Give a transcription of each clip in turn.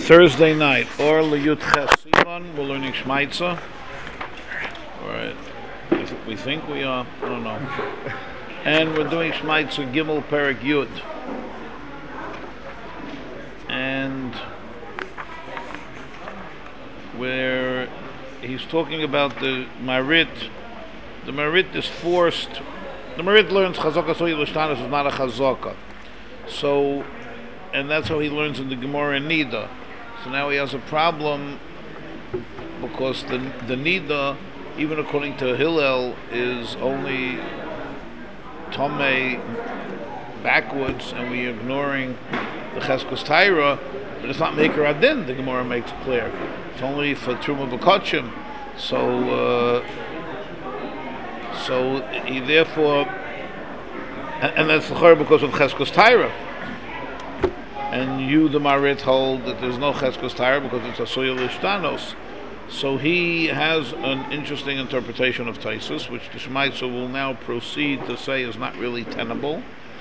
Thursday night, or Liyut Ches Sivan, we're learning Shmaitza. Alright, we think we are, I don't know. And we're doing Shmaitza Gimel Perek Yud. And where he's talking about the Marit. The Marit is forced. The Marit learns Chazaka Soy L'Shtanis is not a Chazaka. So, and that's how he learns in the Gemara and Nida. So now he has a problem because the Nida, even according to Hillel, is only Tomei backwards, and we're ignoring the Cheskos Taira, but it's not Maker Adin, the Gemara makes clear. It's only for Truma B'Kochim. So he therefore, and that's the Chor because of Cheskos Taira. And you, the Marit, hold that there's no Cheskos Taira because it's a Soya L'Shtanos. So he has an interesting interpretation of Taisus, which the Shemaitza will now proceed to say is not really tenable.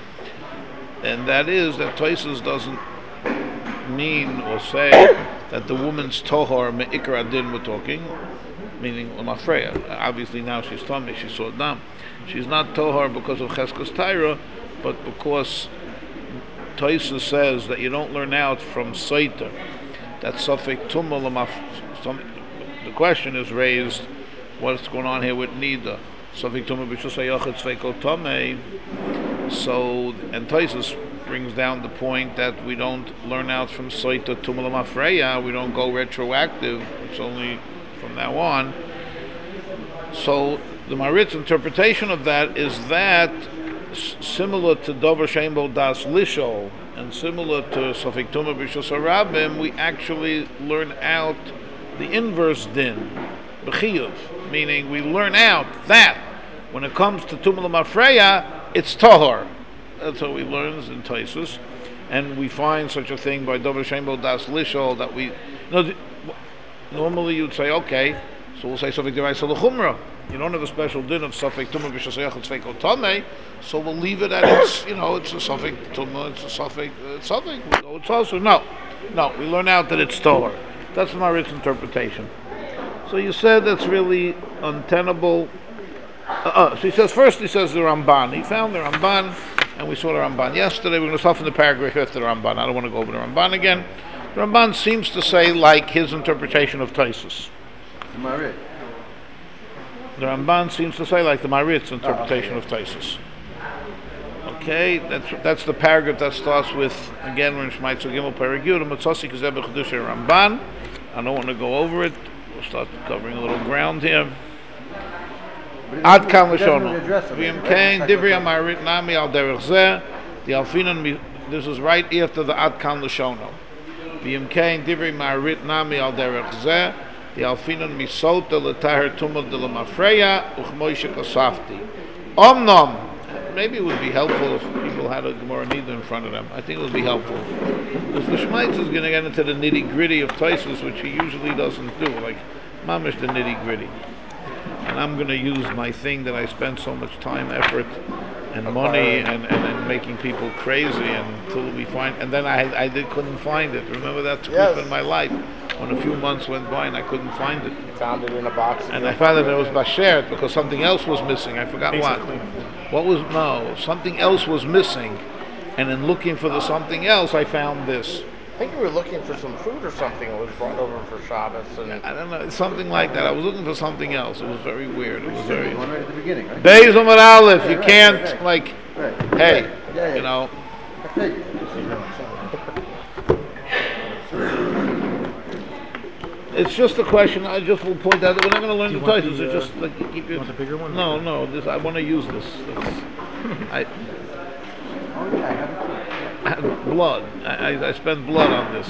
And that is that Taisus doesn't mean or say that the woman's Tohar Me'ikar Adin we're talking, meaning Lamafreya. Obviously now she's Tomei, she saw Dam. She's not Tohar because of Cheskos Taira, but because Taisus says that you don't learn out from Saita that Safek Tumma Lamaf. The question is raised, what's going on here with Nida? Safek Tumma B'Shusay Yachid Sveiko Tomei. So, and Taisus brings down the point that we don't learn out from Saita Tumma Lamafreya, we don't go retroactive, it's only from now on. So the Marit's interpretation of that is that similar to Dover Shembo Das Lishol and similar to Safek Tumma B'Shus Harabim, we actually learn out the inverse din, B'chiyuv, meaning we learn out that when it comes to Tumma L'Mafreya, it's Tahor. That's what we learn in Taisus, and we find such a thing by Dover Shembo Das Lishol that we, normally you'd say, okay, so we'll say Safek Devaisa L'Chumra. You don't have a special din of Safek Tumma B'Shus Yachid Sveiko Tomei, so we'll leave it at it's a Safek Tumma, it's a Safek, it's also, no, we learn out that it's Tahor. That's Marit's interpretation. So you said that's really untenable. So he says the Ramban. He found the Ramban, and we saw the Ramban yesterday. We're going to start from the paragraph after the Ramban. I don't want to go over the Ramban again. The Ramban seems to say like his interpretation of Taisus. The Marit. The Ramban seems to say like the Marit's interpretation of Taisus. Okay, that's the paragraph that starts with, again, we're in Shmaitza Gimel Perek Yud, Matzasi Kazeh B'Chedushay Ramban. I don't want to go over it. We'll start covering a little ground here. Ad Kan L'Shono. V'im Kain, Divrei HaMarit Nami Al Derech Zeh, the Alfinan, this is right after the Ad Kan L'Shono. V'im Kain, Divrei HaMarit Nami Al Derech Zeh, the Alfinan Misota L'Taher Tumah De L'Mafreya, Uchmoishe Kosafti. Omnom. Maybe it would be helpful if people had a Gemara Nida in front of them. I think it would be helpful. Because the Shmaitz is going to get into the nitty-gritty of Taisus, which he usually doesn't do, like mamish the nitty-gritty. And I'm going to use my thing that I spend so much time, effort, and money, and making people crazy until we find. And then I couldn't find it. Remember that trip in my life when a few months went by and I couldn't find it. You found it in a box. And I found that it was Bashert because something else was missing. I forgot what. Something else was missing. And in looking for the something else, I found this. I think you were looking for some food or something. It was brought over for Shabbos. And I don't know, something like that. I was looking for something else. It was very weird. It was very. One right at the beginning, right? Beis Amar Aleph. You can't hey, you know. It's just a question. I just will point out that we're not going to learn the titles. It's just like you keep your. Want the bigger one? No. This I want to use this. Blood. I spend blood on this.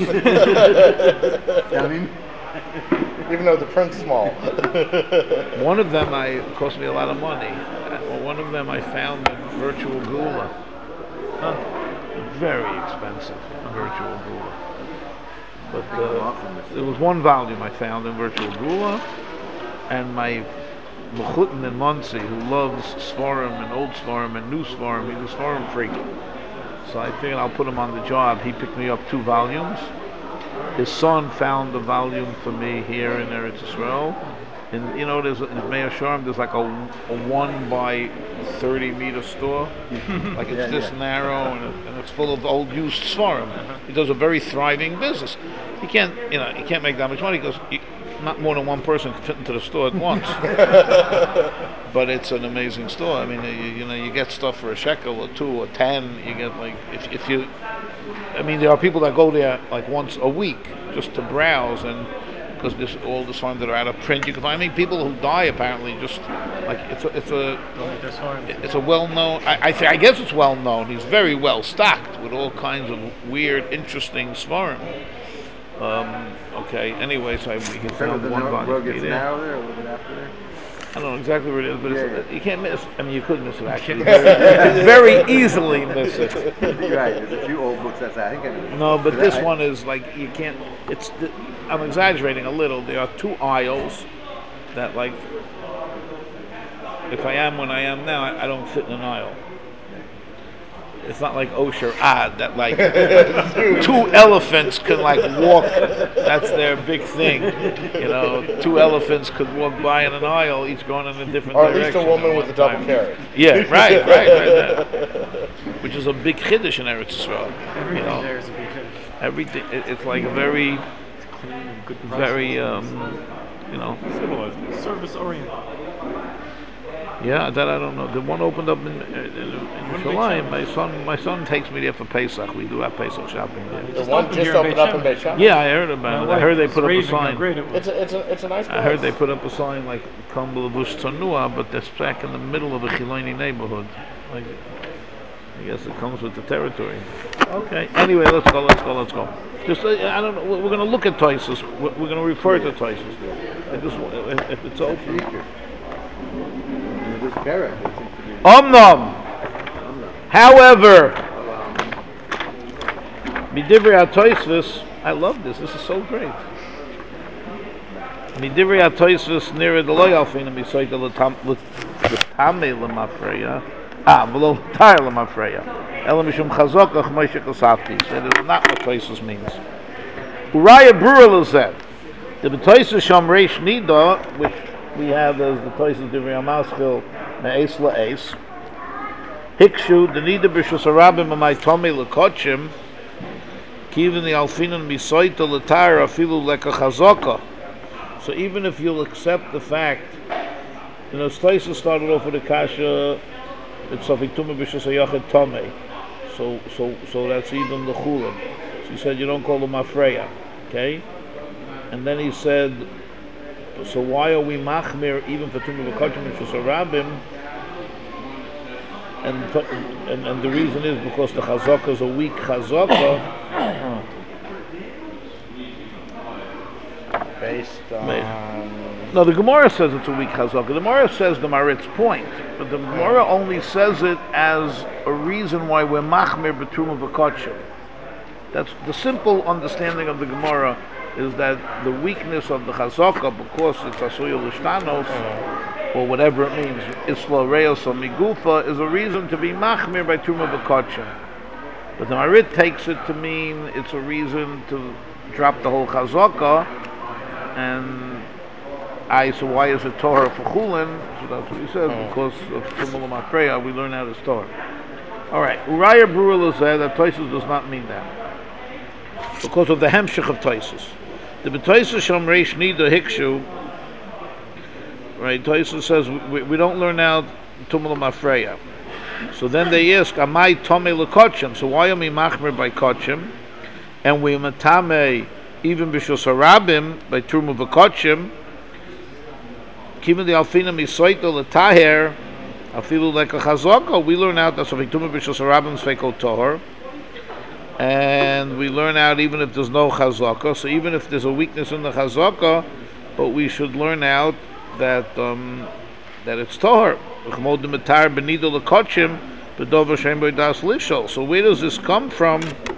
Even though the print's small. One of them cost me a lot of money. One of them I found in Virtual Gula. Very expensive, Virtual Gula. But there was one volume I found in Virtual Gula, and my Mechutin in Muncie, who loves Svarim and old Svarim and new Svarim, he's a Svarim freak. So I figured I'll put him on the job. He picked me up 2 volumes, his son found the volume for me here in Eretz Yisrael. And there's in Meir Sharm, there's like a 1 by 30 meter store. Like it's this narrow and it's full of old used svarim. He does a very thriving business. He can't make that much money because not more than one person can fit into the store at once. But it's an amazing store. I mean, you get stuff for a shekel or 2 or 10. You get like if you. I mean, there are people that go there like once a week just to browse and. Because all the songs that are out of print, you can find. I mean, people who die apparently just like it's a well known. I guess it's well known. He's very well stocked with all kinds of weird, interesting svarim. Okay. Anyway, so we can find one volume. Gets now there, or a little bit after there. I don't know exactly where it is, but you can't miss. I mean, you could miss it actually. Very easily miss it. You're right. There's a few old books that's I think. No, but this one is like you can't. I'm exaggerating a little. There are 2 aisles that, like, if I am when I am now, I don't fit in an aisle. It's not like Osher Ad that like 2 elephants can like walk. That's their big thing. 2 elephants could walk by in an aisle, each going in a different or direction. Or at least a woman with a double carrot. Yeah, right. Which is a big chiddush in Eretz Yisrael. Everything there is a big chiddush. Everything. It's like a very, good very, civilized, service oriented. Yeah, that I don't know. The one opened up in Yerushalayim. My son takes me there for Pesach. We do have Pesach shopping there. The one just opened up in Beit Shemesh? Yeah, I heard about it. I heard they put up a sign. It's a nice place. I heard they put up a sign like "Come B'Levush Tzanua," but that's back in the middle of a Chiloni neighborhood. Like, I guess it comes with the territory. Okay. Anyway, let's go. Just I don't know. We're going to look at Toisus. We're going to refer to Toisus. If it's open. Omnom. However, Midivri HaToisvis, I love this. This is so great. Midivri HaToisvis near the loyalfin and misoyta l'tame l'mafreya. V'lo l'tar l'mafreya. Ela mishum chazokach Moshe Kosavki. That is not what Toisvis means. Uraya Brurel said, the Toisvis Shom Reish Nida, which we have as the Toisvis Divrei HaMaschil Me'es La'es. Hikshu, the Nida B'Shus HaRabim Amai Tomei L'Kochim, Kivin the Alfinan Misoyta L'Tara Afilu Leka Chazoka. So even if you'll accept the fact, Toisvis started off with a kasha, it's Safituma B'Shus HaYachid Tomei. So that's even the Chulin. So he said you don't call him Afreya. Okay? And then he said, so why are we machmir even for Tumah V'Kochim and Shusarabim? And the reason is because the chazaka is a weak chazaka. Based on... No, the Gemara says it's a weak chazaka. The Gemara says the Marit's point, but the Gemara only says it as a reason why we're machmir b'Tumah V'Kochim. That's the simple understanding of the Gemara. Is that the weakness of the chazaka, because it's asuyo l'shtanos, or whatever it means, isla reos or migufa, is a reason to be machmir by Tumah V'Kochim. But the Marit takes it to mean it's a reason to drop the whole chazaka, and so why is it Torah for Chulin? So that's what he says, because of Tumah L'Mafreya, we learn how to Torah. Alright, Uraya Brurel said that Toisus does not mean that, because of the hemshich of Toisus. The B'Toisus Shom Reish Nida Hikshu, right? Toisus says we don't learn out Tumah L'Mafreya. So then they ask, Amai Tomei L'Kochim? So why are we machmer by Kochim, and we matame even b'Shus HaRabim by Tumah V'Kochim? Kivin the Alfina Misoyta L'Taher Afilu Leka Chazaka. We learn out that Tumah b'Shus HaRabim Sveiko Tohar. And we learn out even if there's no chazaka, so even if there's a weakness in the chazaka, but we should learn out that it's tohar. So where does this come from?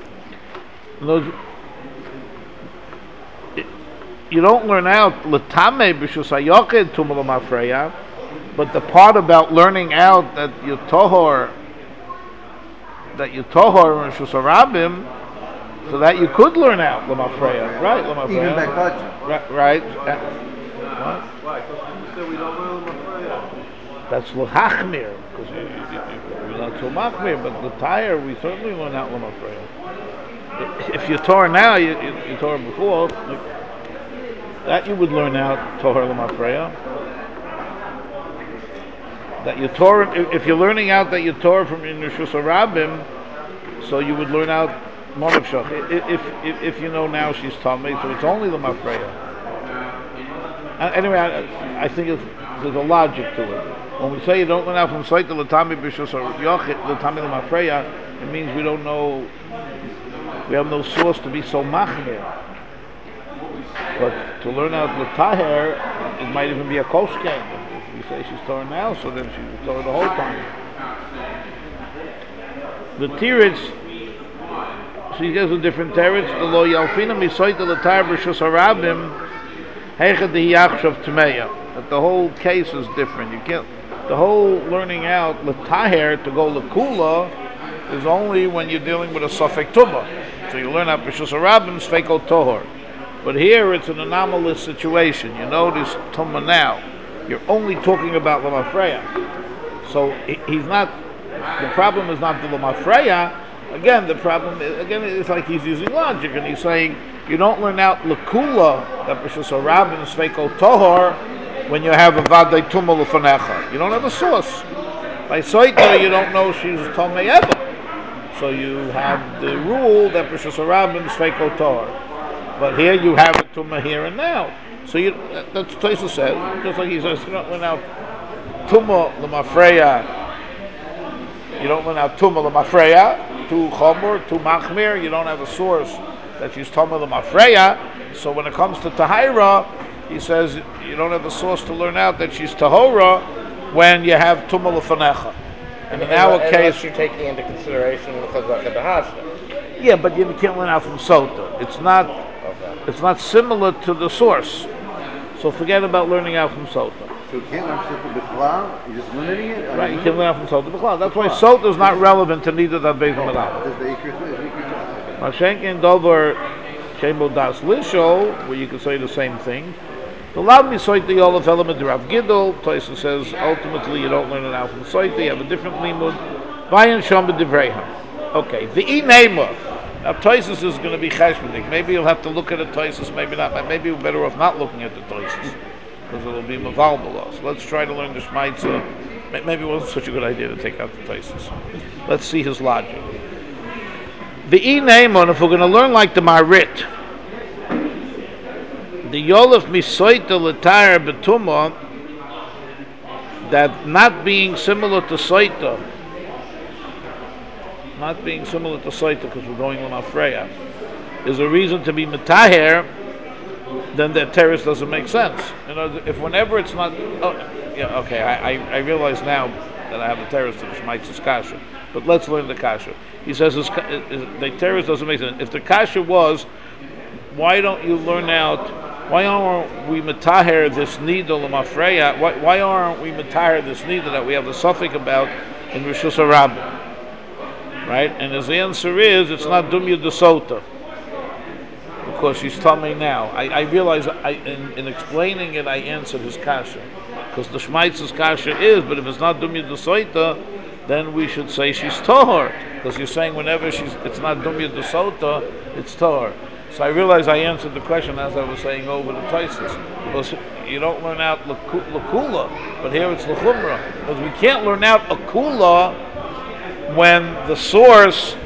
You don't learn out l'tamei b'shus hayachid tumah l'mafreya, but the part about learning out that you're tohar and Shus HaRabim, So that you could learn out Lamafreya, right? Even Lamafreya, Bekadji. right? What? Why? Because you said we don't learn Lamafreya. That's L'Hachmir, because we're not so Machmir, but the tire, we certainly learn out Lamafreya. If you Torah now, you Torah before, that you would learn out Torah Lamafreya. That you Torah, if you're learning out that you Torah from Rishus Harabim, so you would learn out Monav Shach. If you know now she's Tamei, so it's only Lamafreya. Anyway, I think there's a logic to it. When we say you don't learn out from Saita Latami Bishos or Yochit Latami Lamafreya, it means we don't know, we have no source to be so machmir. But to learn out Lataher, it might even be a koshken. If we say she's Torah now, so then she's Torah the whole time. The Tiritz, she gives a different teretz. The lo yalfina misoita Lataher Bishos Harabim. That the whole case is different. You can't. The whole learning out l'taher to go l'kula is only when you're dealing with a suffix tumah. So you learn out b'shus harabim sfeiko tohor. But here it's an anomalous situation. You know this tumah now. You're only talking about lamafreya. So he's not. The problem is not the lamafreya. Again, the problem is like he's using logic and he's saying you don't learn out l'kula that b'shus harabim sfeiko tohor when you have a vaday tumah l'fanecha. You don't have a source. By soita you don't know she's tomei ever. So you have the rule that b'shus harabim sfeiko tohor. But here you have a tumah here and now. So that's what Tosfos says. Just like he says, you don't learn out tumah l'mafreya. You don't learn out tumah l'mafreya. To chomor, to machmir, you don't have a source that she's tumah l'mafreya. So when it comes to tahira, he says you don't have a source to learn out that she's tahora when you have tumah l'fanecha. And in our case, you're taking into consideration the chazaka. Yeah, but you can't learn out from sota. It's not. Okay. It's not similar to the source. So forget about learning out from sota. So you can't learn Sota B'Klal? You're just limiting it? Right, you can learn out from Sota B'Klal. That's why Sota is not relevant to neither the Beis Hamikdash. Does the Ikr Mashenkin Dover Shembo Das Lisho, where you can say the same thing. The Lav Misoita Yolaf element Rav Gidol, Tosfos says ultimately you don't learn it out from Soita, you have a different limud. Vayan Shom B'Divreham. Okay, the Inema. Now Tosfos is going to be cheshbonik. Maybe you'll have to look at the Tosfos, maybe not. Maybe you're better off not looking at the Tosfos, because it'll be maval below. So let's try to learn the Shmaitza. Maybe it wasn't such a good idea to take out the Tosfos. Let's see his logic. The Inema, if we're going to learn like the Marit, the Yolaf Misoita L'Tayr B'Tumah, that not being similar to Soita, because we're going on Afreya, is a reason to be Metaher, then that terrace doesn't make sense. You know, if whenever it's not, I realize now that I have a terrace to the Shmaitz's Kasha, but let's learn the Kasha. He says the terrace doesn't make sense. If the Kasha was, why don't you learn out, why aren't we Metaher this needle of Afreya? Why aren't we Metaher this needle that we have the suffix about in Rishus Harabim? Right? And his answer is, it's not Dumya Desota, because she's Tamei now. I realize in explaining it, I answered his Kasha, because the Shmaitz's Kasha is, but if it's not Dumya Desota, then we should say she's Tahor, because you're saying whenever it's not Dumya Desota, it's Tahor. So I realize I answered the question as I was saying over the Tosfos, because you don't learn out Lakula, but here it's Lachumra, because we can't learn out Akula when the source,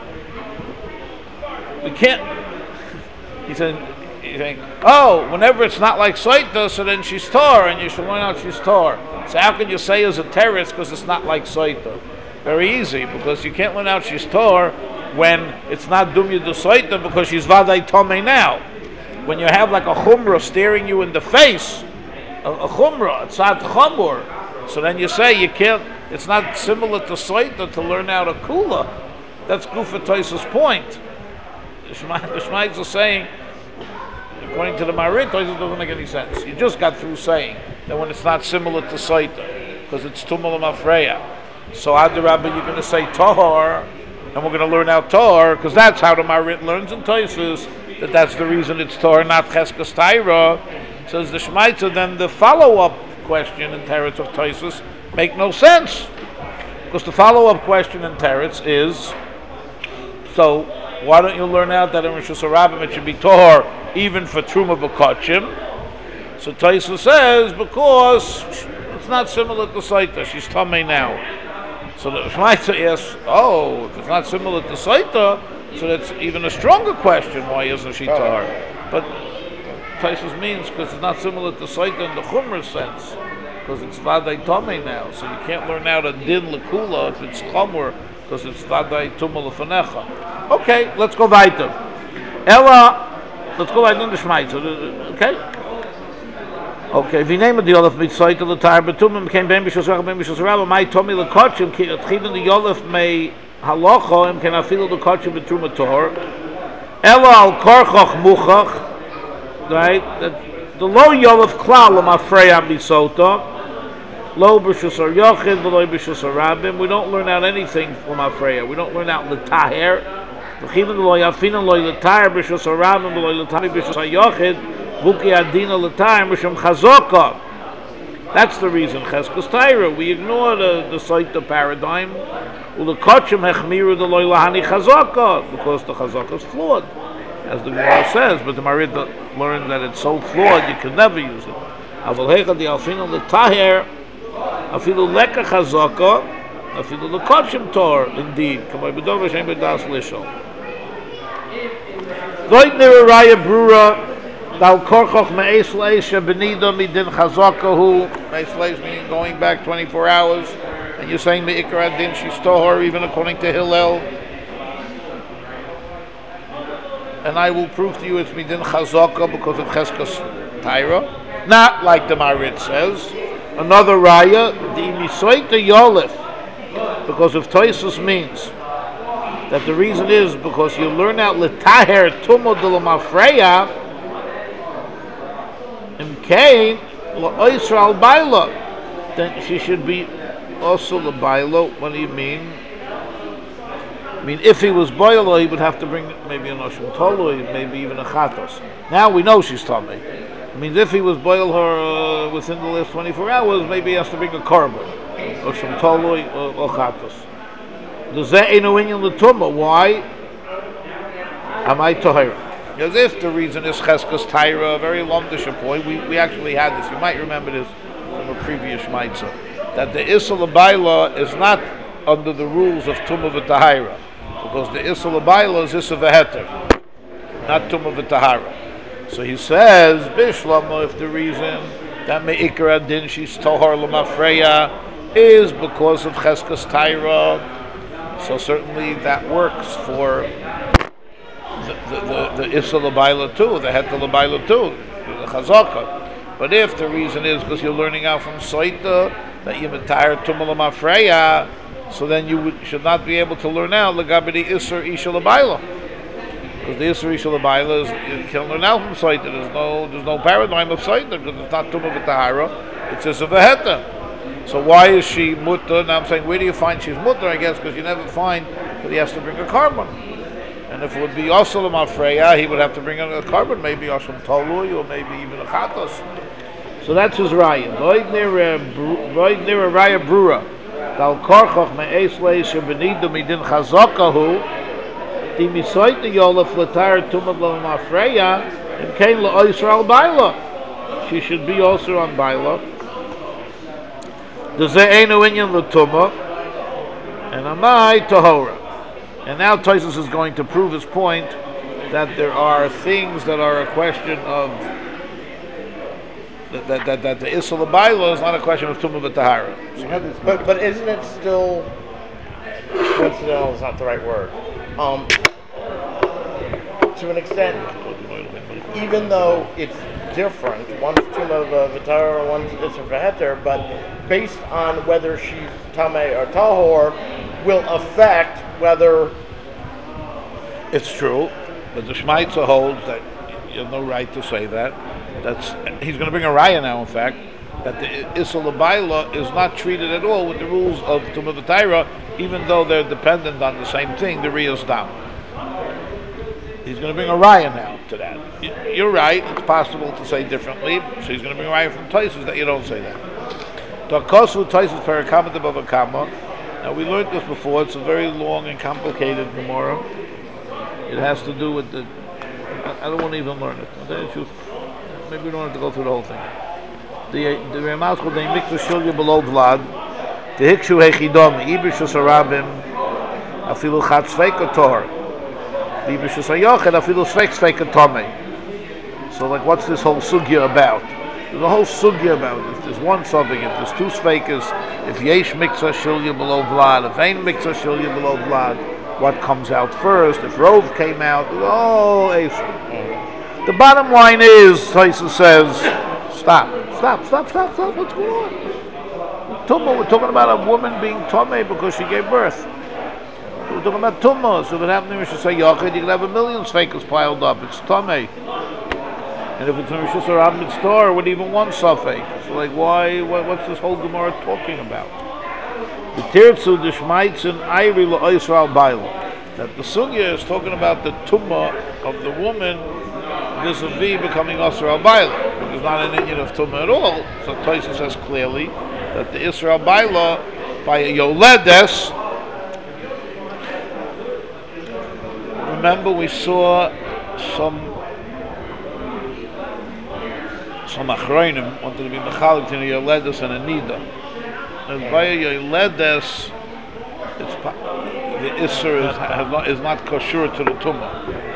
we can't. He's saying, whenever it's not like Soita, so then she's Tor, and you should learn out she's Tor. So how can you say as a terrorist because it's not like Soita? Very easy, because you can't learn out she's Tor when it's not Dumya de Soita, because she's Vaday Tomei now. When you have like a Chumrah staring you in the face, a Chumrah, it's not Chamur, so then you say you can't. It's not similar to Soita to learn out a Kula. That's Gufa Tosfos' point. The Shmaites are saying, according to the Marit, Tosfos doesn't make any sense. You just got through saying that when it's not similar to Soita, because it's Tumah L'Mafreya. So Adarabba, you're going to say Tahor, and we're going to learn out Tor, because that's how the Marit learns in Toisus, that's the reason it's Tor, not Cheskes Taira. Says the Shmaitza, then the follow-up question in Teretz of Toisus make no sense. Because the follow-up question in Teretz is, so why don't you learn out that in Rosh Hashanah it should be Tor even for Truma B'Kotchim? So Toisus says, because it's not similar to Saita, she's Tamei now. So the Shmaitza asks, if it's not similar to Saita, so that's even a stronger question, why isn't she Tor? But Toisus means because it's not similar to Saita in the Chumrah sense, because it's Vadai Tamei now, so you can't learn out a Din Lekula if it's Chumrah, because it's Vadai Tumah Lefanecha. Okay, let's go weiter. Ella, let's go weiter in the Shmaitza, okay? Okay, we name the Yolef mit Saita L'Tar Betumim came Ben Bishos Rabba, my Tomi L'Kotchim, ki atchidin the Yolef mei Halacha, im ken afilu L'Kotchim Betruma Tor, Ella al Korchoch Muchach, right, the Lo Yolef Klal L'Mafreya Misota, Lo B'Shus Yochid, Lo B'Shus Rabim, we don't learn out anything from Afreya, we don't learn out L'Taher, L'Chidin Lo Yafin Lo L'Taher B'Shus Rabim, Lo L'Taher B'Shus Yochid, that's the reason. Cheskes Taira. We ignore the Saita paradigm. Because the Chazaka is flawed, as the Gemara says. But the Marid learned that it's so flawed you can never use it. Indeed. Dal korchoch me'es leisha benida midin chazakahu. Me'es leis meaning going back 24 hours, and you're saying me'ikra din she's tohor even according to Hillel. And I will prove to you it's midin chazaka because of Cheskes Taira, not like the Marit says. Another raya, the misoita yolef, because of Toisus means that the reason is because you learn out letaher tumo de l'mafreya. Imkain la'oisra al-baila, then she should be also l'baila. What do you mean? I mean, if he was boilo, he would have to bring maybe an oshim tolui, maybe even a chatos. Now we know she's tamei. I mean, if he was boil her within the last 24 hours, maybe he has to bring a korban, oshim tolui or chatos. Does that ain't no inyan l'tumah? Why? Am I tahira? As if the reason is Cheskes Taira, a very longish point. We actually had this. You might remember this from a previous Shmaitza, that the Issa L'Baila is not under the rules of Tumah V'Tahira, because the Issa L'Baila is Issa V'Heter, not Tumah V'Tahara. So he says, Bishlama, if the reason that Me'ikra Din she's Tohar L'Mafreya is because of Cheskes Taira, so certainly that works for the Issa L'Baila too, the Het L'Baila too, the Chazaka. But if the reason is because you're learning out from Saita that you're Matayr Tumah L'Mafreya, so then you should not be able to learn out L'Gabi the Isser Isha L'Baila. Because the Isser Isha L'Baila is, you can learn out from Saita. There's no paradigm of Saita because it's not Tumah V'Tahara, it's Issa V'Heta. So why is she Mutta? Now I'm saying, where do you find she's Mutta? I guess because you never find that he has to bring a carbon. And if it would be Yosalam Afreya, he would have to bring in a carbon, maybe Yosham Tolui, or maybe even a Chatos. So that's his raya. Void near a raya brura. Dal korchoch me'es leisha benidu midin chazakahu. Di misoita yolef l'tar tumad l'mafreya. And came l'oisra al-baila. She should be also on baila. Does there ain't no inyan l'tumah? And amai tahora. And now Toisus is going to prove his point that there are things that are a question of that the Issa L'Baila is not a question of Tumah V'Tahara. But isn't it still coincidental? Is not the right word. To an extent, even though it's different, one's Tumah V'Tahara, one's Issa V'Heter, but based on whether she's Tamei or Tahor, will affect whether. It's true, but the Shmaitza holds that you have no right to say that. He's going to bring a raya now, in fact, that the Issa L'Baila is not treated at all with the rules of Tumah V'Tahara, even though they're dependent on the same thing, the Riyas Dam. He's going to bring a raya now to that. You're right, it's possible to say differently, so he's going to bring a raya from Taisus that you don't say that. Takosu Taisus Parakama de Babakama. Now we learned this before, it's a very long and complicated Gemara. It has to do with the, I don't want to even learn it. Maybe we don't have to go through the whole thing. The Ramaz called the Mikvah Shulya below Vlad, the Hikshu Hechidom, Ibishus Arabim, Afilu Chat Sveika Tor. So like what's this whole sugya about? There's a whole sugya about it. If there's one subbing, if there's two sveikas, if yesh miksa shilya below vlad, if ain't miksa shilya below vlad, what comes out first? If rove came out, oh, the bottom line is, Taisa says, stop, what's going on? Tumma, we're talking about a woman being tomei because she gave birth. We're talking about tumma, so if it happened in Rosh Hashanah, you could have a million sveikas piled up. It's tomei. And if it's in Rosh Hashanah store, with even one suffix, it's like, what's this whole Gemara talking about? The Tirtzu, the Shmaitzin, Ayri, La Yisrael Baila. That the Sugya is talking about the tumma of the woman vis-a-vis becoming Yisrael Baila. It's not an Indian of tumma at all. So Taisa says clearly that the Yisrael Baila, by a Yoledes, remember we saw some Achronim wanted to be mechalik in a Yoledes and a Nida. And by a Yoledes, the Isser is not kosher to the Tumah.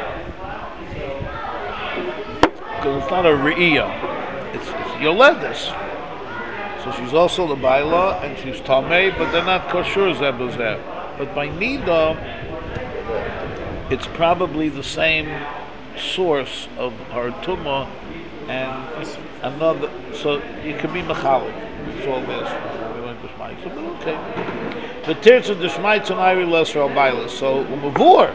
Because it's not a Re'iyah. It's Yoledes. So she's also the Baila and she's Tameh, but they're not kosher Zebuzeh. But by Nida, it's probably the same source of her Tumah and another, so you can be mechalik. It's all this. We went to Shmaitz, but okay. The Tirtz of the Shmaitz and Iri Lesser Al-Bailas. So, Umavur.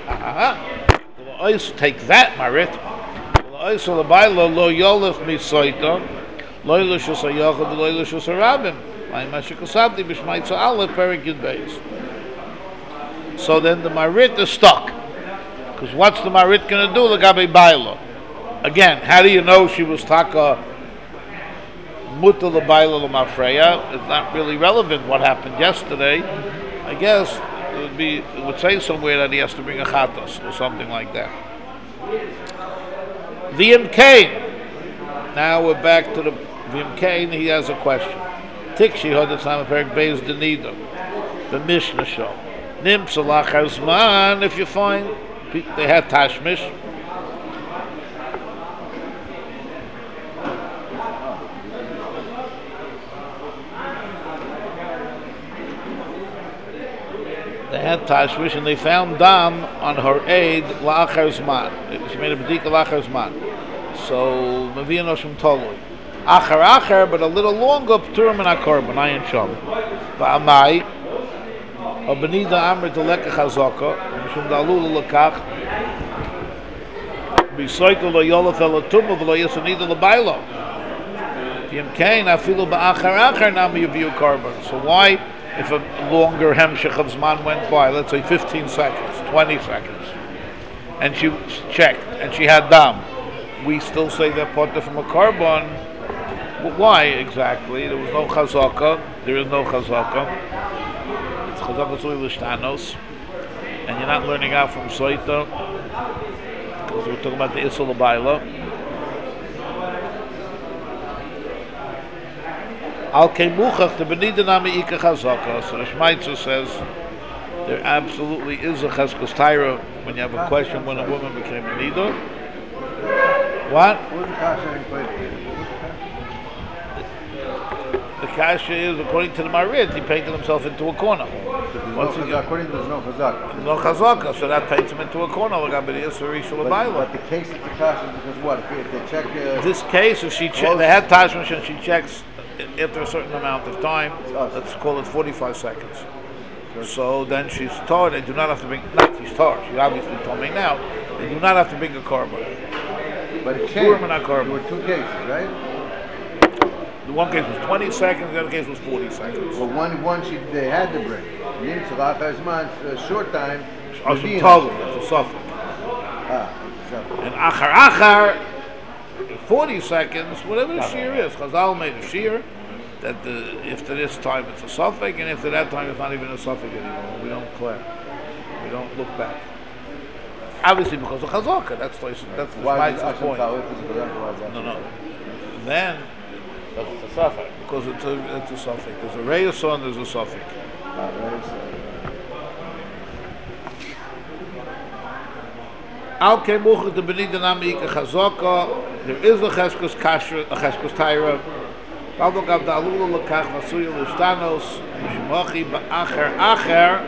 Take that, Marit. L'ois Al-Baila lo yolef misoita, lo yolushus ha-yochad, lo yolushus ha-rabim. Lai mashikosabdi b'Shmaitz Aleph, Perik Yud Beis. So then the Marit is stuck. Because what's the Marit going to do? L'gabe Baila. Again, how do you know she was taka muta l'bayla l'mafreya? It's not really relevant what happened yesterday. I guess it would say somewhere that he has to bring a chatas or something like that. The Imkain. Now we're back to the Imkain. He has a question. Tikshi hodatzam perik beis denida. The Mishnah show. Nim salach hazman. If you find they had tashmish. They had tashmish and they found dam on her aid la'achar zman. She made a bedika la'achar zman. So Mavia Noshim Toloi. Achar, but a little longer, Pturim and Akorban, Ayin Shom. Ba'amai, Abanida Amr Teleka Chazaka, Mishum Dalul Lakach, Bisoito Lo Yolaf Elatum, Lo Yasanida Labailo. Yim Kain, Afilu Ba'achar, Nami Yaviu Korban. So why, if a longer Hemshech of Zman went by, let's say 15 seconds, 20 seconds, and she checked, and she had dam, we still say they're potter from a korban. But why exactly? There was no chazaka. There is no chazaka. It's chazaka tzui l'shtanos, and you're not learning out from Soita, because we're talking about the Issel L'Baila. Al keimuchach the benida nami ika chazaka. So the Shmaitzer says there absolutely is a cheskos taira when you have a question when a woman became a nida. What? The kasha is, according to the Marid, he painted himself into a corner. According to there's no chazaka. There's no chazaka, so that paints him into a corner. But the case is the kasha because what? If they check... this case, if she they had tashmish and she checks after a certain amount of time, let's call it 45 seconds. So then she's tarred. They do not have to bring... Not she's tarred. She obviously told me now. They do not have to bring a korban. But it changed. There were two cases, right? The one case was 20 seconds, the other case was 40 seconds. But one they had to bring. Nimtzach al Chazman, short time. Asham Tavim, that's a suffix. So. And Achar, 40 seconds, whatever the shear is. Chazal made a shear that if to this time it's a suffix, and if to that time it's not even a suffix anymore. We don't clear. We don't look back. Obviously because of Chazaka, that's the Why is Schmeizer's point. No. Then, That's the suffix. because it's a suffix. There's a reyes and there's a suffix. Al kemuch the benida namika chazaka. There is a cheskos kasher, a cheskos taira. Pablo gav da alula lekach vasuya lustanos mishmachi ba'acher.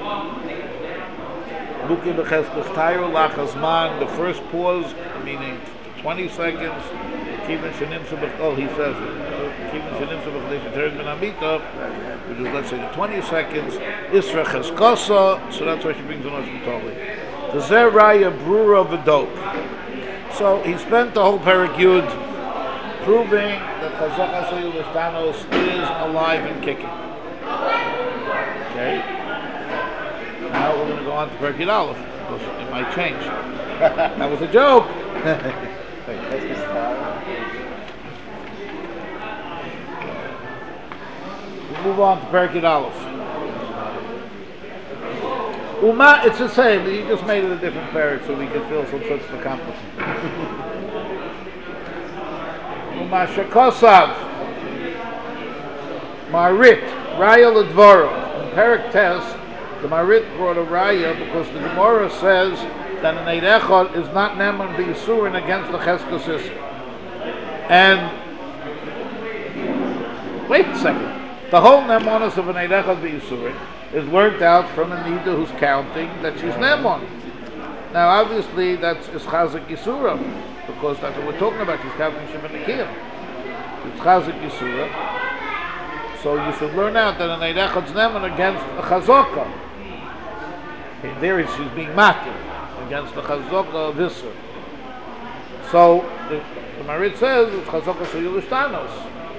Looking the cheskos taira lachazman. The first pause, meaning 20 seconds. Kivin shenim subach. Oh, he says kivin shenim subach leisha teres ben amita, which is let's say the 20 seconds. Isra cheskosa. So that's why she brings the notion totally. The Zeraya Brura V'dok. So he spent the whole Perek Yud proving that Chazak HaSoyul Estanos is alive and kicking. Okay? Now we're going to go on to Perek Yud Aleph, because it might change. That was a joke. We'll move on to Perek Yud Aleph. Uma, it's the same, but you just made it a different pair so we can feel some such accomplishment. Uma shekosav Marit Raya Ledvoro. In Perek Test, the Marit brought a Raya because the Gemara says that an Eid Echad is not Neman B'Yisurin against the Cheskos Isser. And wait a second. The whole Nemonis of an Eid Echad B'Yisurin is worked out from a Nida who's counting that she's Nemon. Now, obviously, that's Ischazik Yisura, because that's what we're talking about. She's counting Shemon Akiyam. It's Chazik Yisura. So you should learn out that an Eid Echad's Nemon against the Chazaka. There she's being Makir against the Chazaka of Isser. So the Marit says it's Chazaka Soyul Ishtanos,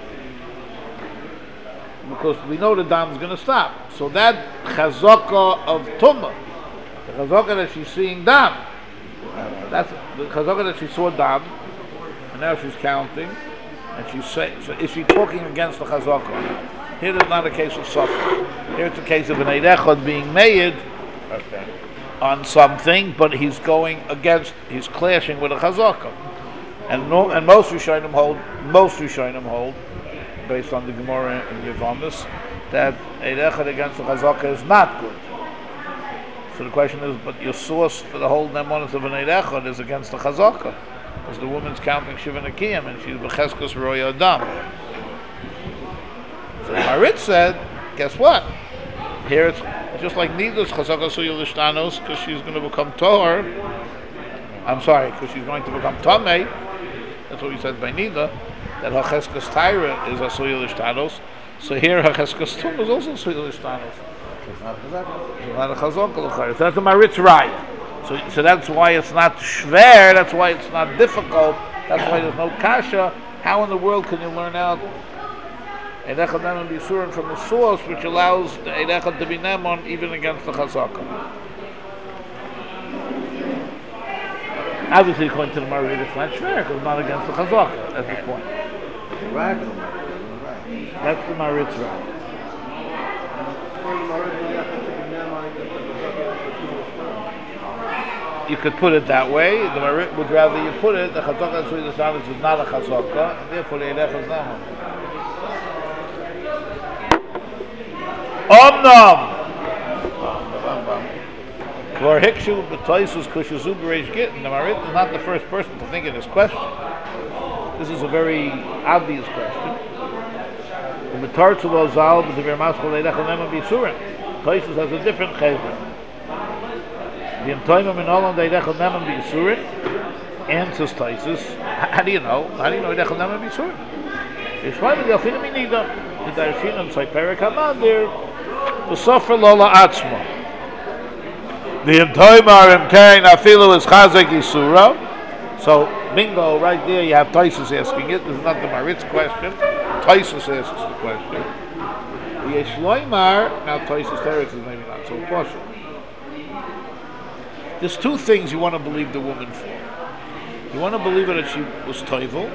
because we know the dam is going to stop. So that chazaka of tumah, the chazaka that she's seeing dam, that's the chazaka that she saw dam, and now she's counting, and she's saying, so is she talking against the chazaka? Here it's not a case of suffering. Here it's a case of an Eid Echad being made on something, but he's going against, he's clashing with a chazaka. And most Rishonim hold, based on the Gemara in Yevamis, that Eid Echad against the Chazaka is not good. So the question is, but your source for the whole Nemonis of an Eid Echad is against the Chazaka, because the woman's counting Shiva Nekiyim, and she's B'cheskos Roya Adam. So Marit said, guess what? Here it's just like Nida's Chazaka Suyul Ishtanos, because she's going to become Tohar. I'm sorry, because she's going to become Tamei. That's what we said by Nida. That Hacheskos Taira is a Soyul Ishtanos. So here Hacheskos Tum is also Soyul Ishtanos. It's not a Chazaka. That's the Maritz Raya. So that's why it's not Shver, that's why it's not difficult, that's why there's no Kasha. How in the world can you learn out Eid Echad Nemon B'Yisurin from the source which allows the Eid Echad to be Nemon even against the Chazaka? Obviously, according to the Marit, it's not Shver, because it's not against the Chazaka. That's the point. Right. That's the Maritz right. You could put it that way. The Marit would rather you put it. The Chazaka is not a Chazaka, and therefore the Eid Echad is not. Omnam. Kvar Hikshu b'Taisus Kushazu B'Reish Gittin. The Marit is not the first person to think of this question. This is a very obvious question. The Metartzul Zal b'Divir Maschal Eid Echad Nemon B'Yisurin. Taisus has a different chayvah. The Imtoimah Min Olam Eid Echad Nemon B'Yisurin. Answers Taisus. How do you know? How do you know Eid Echad Nemon B'Yisurin? Yishmael Yafinu Minida. The Darshin and Tzayperek Hamadir. The Sofer Lola Atzma. The Imtoimah Imkain Afilu is Chazak Yisura. So, bingo, right there you have Taisus asking it. This is not the Maritz question. Taisus asks the question. Yesh loymar, now Taisus Teretz is maybe not so partial. There's two things you want to believe the woman for. You want to believe her that she was toivel,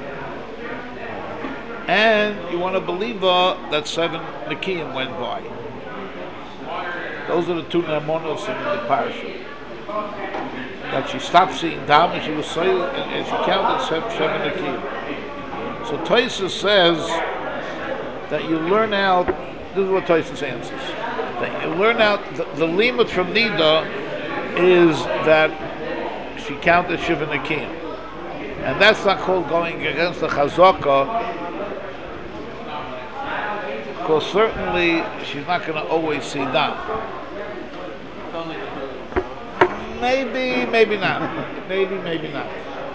and you want to believe her that 7 Nikiyim went by. Those are the two Namonos in the parasha. That she stopped seeing dam and she was silent, and she counted 7 Nikiyim. So Taisus says that you learn out. This is what Taisus answers. That you learn out the limit from Nida is that she counted 7 Nikiyim, and that's not called going against the Chazaka. Because certainly she's not going to always see dam. Maybe, maybe not. Maybe, maybe not.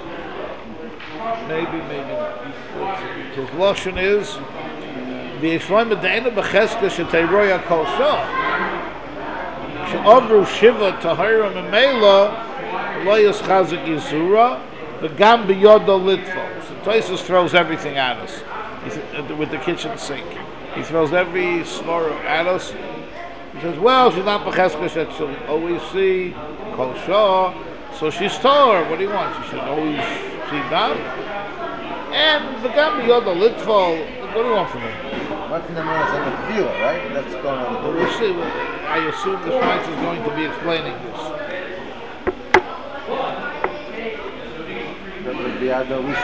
Maybe, maybe not. His lotion is v'yishloim b'deinu b'cheska sheteiroya kol shah she'ovru shiva tahira memela lo yischazik yisura v'gam b'yodo litfo. So Taisus throws everything at us with the kitchen sink. He throws every snore at us. He says, well, she's not b'cheska that she'll always see kol shah, so she's tor. What do you want? She should always see dam. And the gam b'yodo litfo. What do you want from me? What's in the middle of the tefillah, right? That's going on. We'll see. I assume the Schweitz is going to be explaining this. That would be other we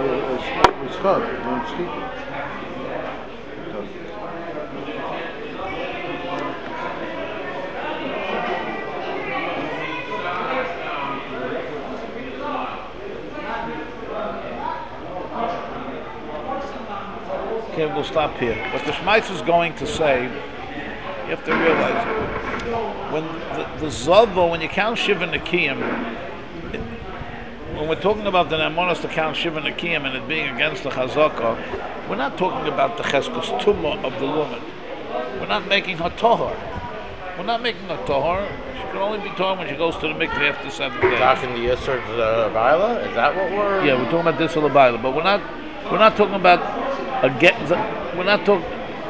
Okay, we'll stop here. What the Schmeitz is going to say, you have to realize, when the Zava, when you count Shiva Nikiyim, when we're talking about the Namonos to count Shiva Nikiyim and it being against the Chazaka, we're not talking about the Cheskos Tumah of the woman. We're not making her Tahor. We're not making her Tahor. She can only be Tahor when she goes to the mikveh after 7 days. Talking the Yisr to the Baila? Is that what we're... Yeah, we're talking about this or the Baila, but we're not talking about we're not talking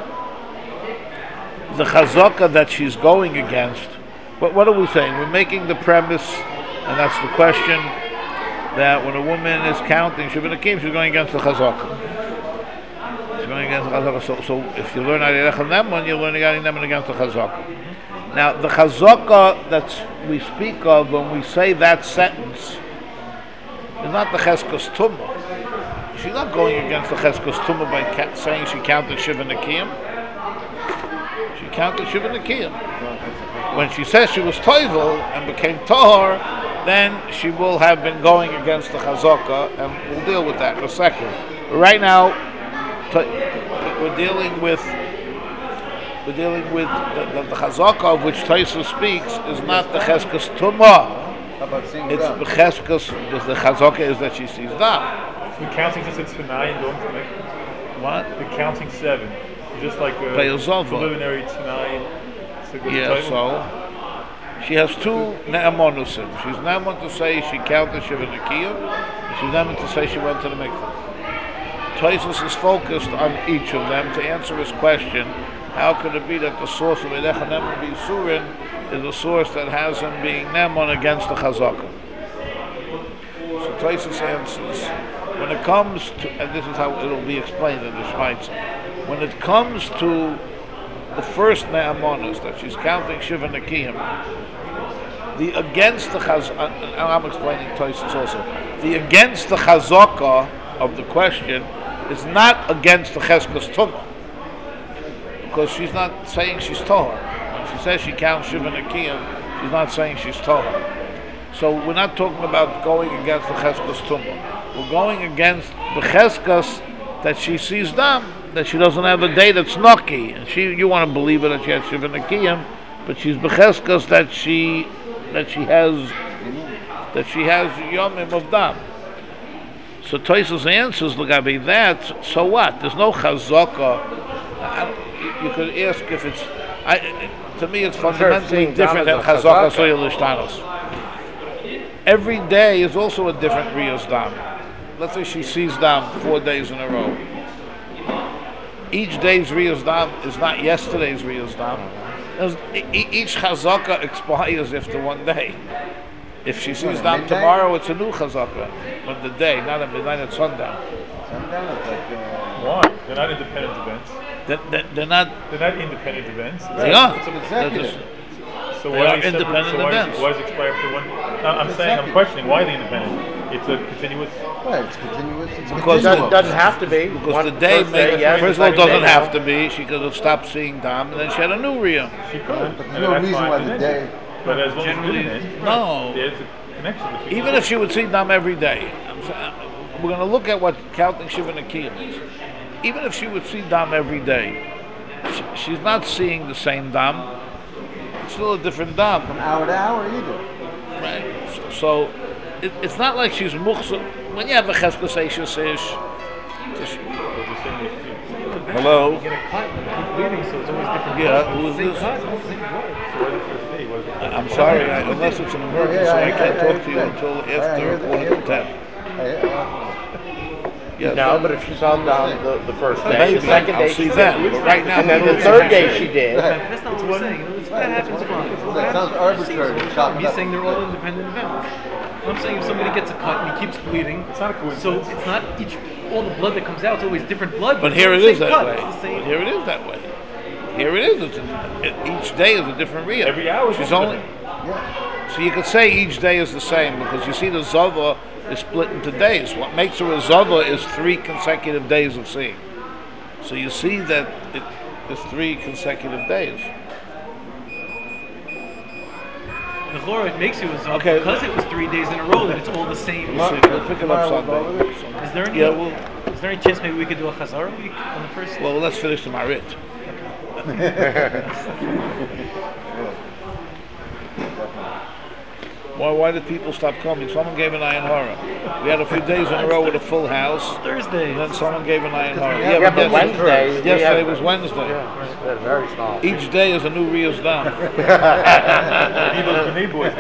the chazaka that she's going against. What are we saying? We're making the premise, and that's the question, that when a woman is counting Shiva Nikiyim, she's going against the chazaka. She's going against the chazaka. So if you learn Ariyach and Neman, you're learning Ariyach and Neman against the chazaka. Now, the chazaka that we speak of when we say that sentence is not the cheskos tumah. She's not going against the Cheskos Tumah by saying she counted Shiva Nikiyim. She counted Shiva Nikiyim. When she says she was Toivel and became Tahor, then she will have been going against the Chazaka, and we'll deal with that in a second. But right now, we're dealing with the Chazaka of which Taisus speaks is not the Cheskos Tumah. It's the Cheskos. The Chazaka is that she sees that. The counting just it's for 9, don't make What? the counting 7. Just like a preliminary to 9. Yeah, so she has 2 ne'amonusim. She's ne'amon to say she counted Shiva Nikiyim, and she's ne'amon to say she went to the mikveh. Taisus is focused on each of them to answer his question, how could it be that the source of Eidech Ne'amon B'Yisurin is a source that has him being ne'amon against the Chazaka? So Taisus answers, when it comes to, and this is how it'll be explained in the Schweitzer, when it comes to the first Ne'amonos, that she's counting Shiva Nikiyim, the against the Chazaka, and I'm explaining Taisus also, the against the Chazaka of the question is not against the Cheskos Tumah, because she's not saying she's Tahor. When she says she counts Shiva Nikiyim, she's not saying she's Tahor. So we're not talking about going against the Cheskos Tumah. We're going against the Cheskas that she sees dam, that she doesn't have a day that's Naki, and you want to believe her that she has Shiva Nikiyim, but she's Becheskas that she has Yomim of dam. So Taisus answers, Lagabi, that, so what? There's no Chazaka. You could ask if it's, to me it's fundamentally different than Chazaka Soya Lishtanos. Every day is also a different Riyas Dam. Let's say she sees Dam 4 days in a row. each day's Riyas Dam is not yesterday's Riyas Dam. Each Chazaka expires after one day. If she sees Dam tomorrow, it's a new Chazaka. On the day, not at midnight, at sundown. Sundown is like, Why? They're not independent events. They're not. They're not independent events. They are. It's They're executive. just- So They why are are they separate? independent So events. why does it expire after one? No, I'm saying, I'm questioning why are they independent? It's a continuous. Right, it's continuous. It's Because continuous. Doesn't have to be. Because One the day first makes, yes, first of all, second day doesn't no. have to be. She could have stopped seeing Dam, and then she had a new Riyah. She could. But there's and no that's reason fine why for the them. day. But as long Generally, as it's doing it, no. there's a connection between. Even if she would see Dam every day, we're going to look at what counting Shiva Nakiyim is. Even if she would see Dam every day, she's not seeing the same Dam. It's still a different Dam. From hour to hour either. Right. So it's not like she's mukhsa. When you have a cheskos eishes ish, hello. You get a cut, you keep bleeding, so it's always different. Yeah, blood. who is Same this? cut, same blood. I'm sorry, unless it's an emergency, I can't talk to you until after quarter to 10. Yes. No, but if she saw Dam the first day, Maybe. the second day I'll she see did. then. But right now, And then we the don't third see day that. she did. That's not what we're saying. That happens fine. That sounds arbitrary. He's saying they're all independent events. I'm saying if somebody gets a cut and he keeps bleeding, It's not a coincidence. so it's not all the blood that comes out. It's always different blood. But it's here the it is same that cut. way. It's the same. But here it is that way. Here it is. Each day is a different Riyah. Every hour is She's different. only. So you could say each day is the same because you see the Zava is split into days. What makes her a Zava is 3 consecutive days of seeing. So you see that it is 3 consecutive days. The Chora, it makes you a Zov Okay. because it was 3 days in a row that it's all the same. We'll pick it up Sunday. Is there any? Yeah, is there any chance maybe we could do a Chazara week on the first? well, let's finish the Marit. Why did people stop coming? Someone gave an Ayin Hara. We had a few days in a row with a full house. Thursday. And then someone gave an Ayin Hara. Yeah, but Wednesday. Yesterday was Wednesday. They're very small. Each day is a new Riyas Dam. Need those B'nai boys.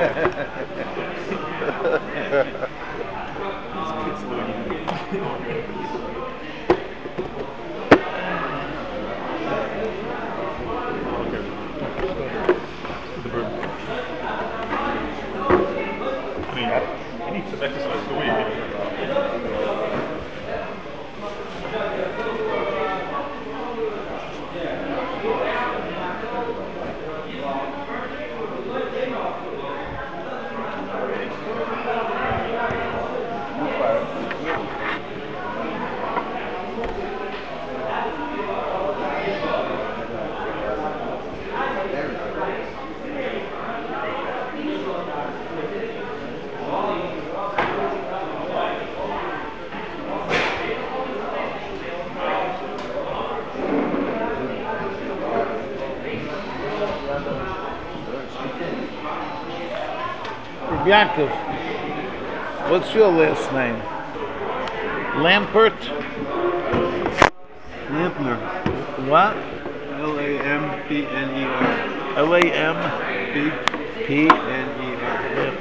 I mean, you need some exercise a week. Yaakov, what's your last name? Lampert? Lampner. What? Lampner. Lampner.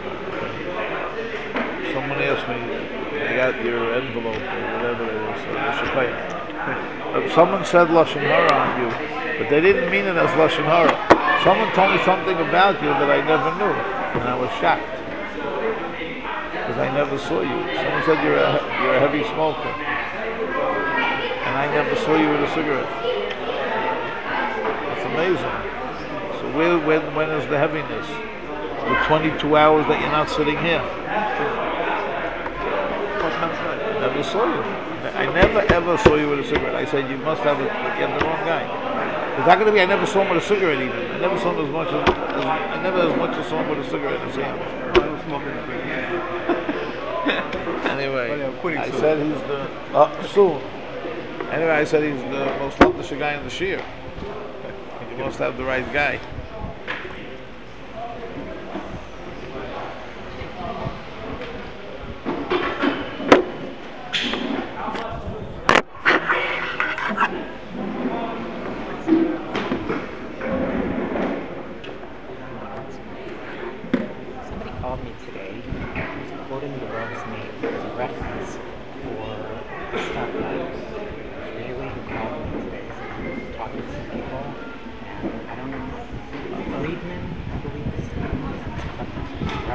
Someone asked me, I got your envelope or whatever it is, so I should pay it. Someone said Lashon Hara on you, but they didn't mean it as Lashon Hara. Someone told me something about you that I never knew, and I was shocked. Because I never saw you. Someone said you're a heavy smoker, and I never saw you with a cigarette. It's amazing. So when is the heaviness? The 22 hours that you're not sitting here. I never saw you. I never ever saw you with a cigarette. I said you must have you have the wrong guy. It's not going to be I never saw him with a cigarette even. I never saw him as much as saw him with a cigarette as him. Anyway, I said he's the soon. Anyway, I said he's the most lattish guy in the shir. You must have the right guy. Somebody called me today. He was quoting the Rav's name as a reference for stock values. Really, who called me today?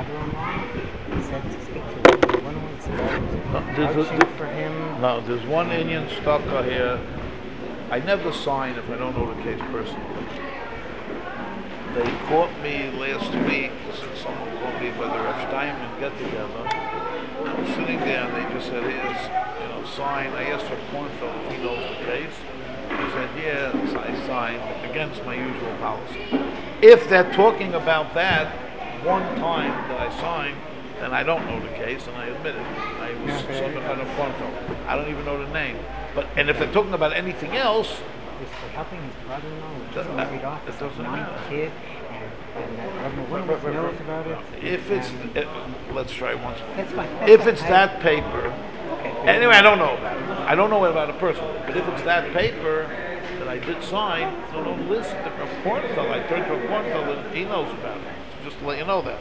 brother-in-law said to speak to him. The one wants vouching for him. No, there's one Indian stalker here. I never sign if I don't know the case personally. They caught me last week, since someone called me by the Rav Steinman get-together. I was sitting there and they just said, here's, sign. I asked for Kornfeld if he knows the case. He said, yeah, so I signed against my usual policy. If they're talking about that one time that I signed, then I don't know the case, and I admit it. I was something out of Kornfeld. I don't even know the name. And if they're talking about anything else, He's helping his brother-in-law, which is married off. It's a doesn't young matter. kid, and Reverend Williams knows about it. if it's, and let's try once more. that's fine. If it's that paper, Okay. anyway, I don't know about it. I don't know about it personally, but if it's that paper that I did sign, so don't listen to Kornfeld. I turned to Kornfeld and he knows about it. Just to let you know that.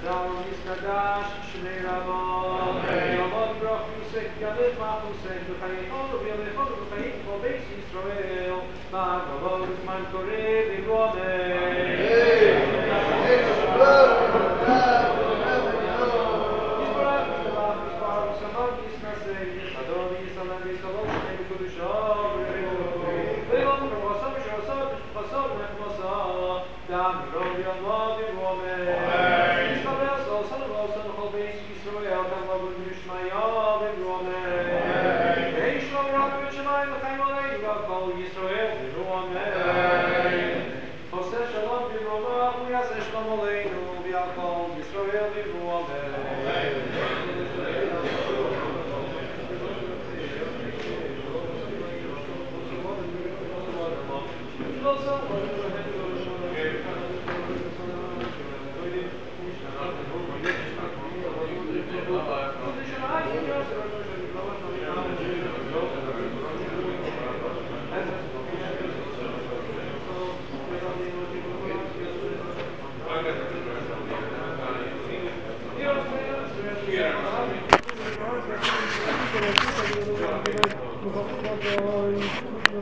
Thank you.